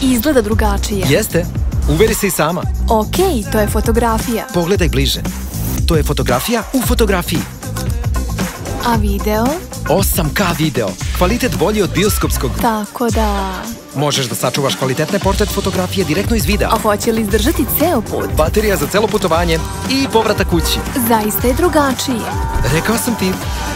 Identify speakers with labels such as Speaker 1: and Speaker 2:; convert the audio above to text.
Speaker 1: Izgleda drugačije.
Speaker 2: Jeste. Uveri se i sama.
Speaker 1: Okej, to je fotografija.
Speaker 2: Pogledaj bliže. To je fotografija u fotografiji.
Speaker 1: A video?
Speaker 2: 8K video. Kvalitet bolji od bioskopskog.
Speaker 1: Tako da...
Speaker 2: Možeš da sačuvaš kvalitetne portret fotografije direktno iz videa.
Speaker 1: A hoće li izdržati ceo put?
Speaker 2: Baterija za celo putovanje i povratak kući.
Speaker 1: Zaista je drugačije.
Speaker 2: Rekao sam ti.